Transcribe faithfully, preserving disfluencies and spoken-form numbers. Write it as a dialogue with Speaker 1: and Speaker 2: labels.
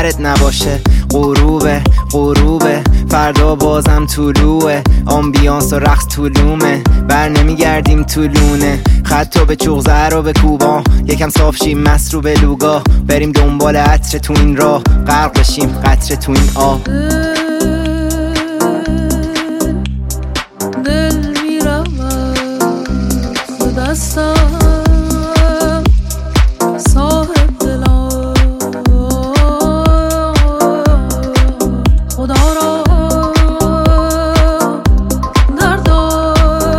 Speaker 1: خبرت نباشه. غروبه غروبه فردا بازم طلوعه، آمبیانس و رقص طولومه، بر نمیگردیم طولونه. خطا به چغزه رو به کوبا، یکم صاف شیم مست رو به لوگا، بریم دنبال عطر تو این راه، غرق بشیم قطره تو این آب.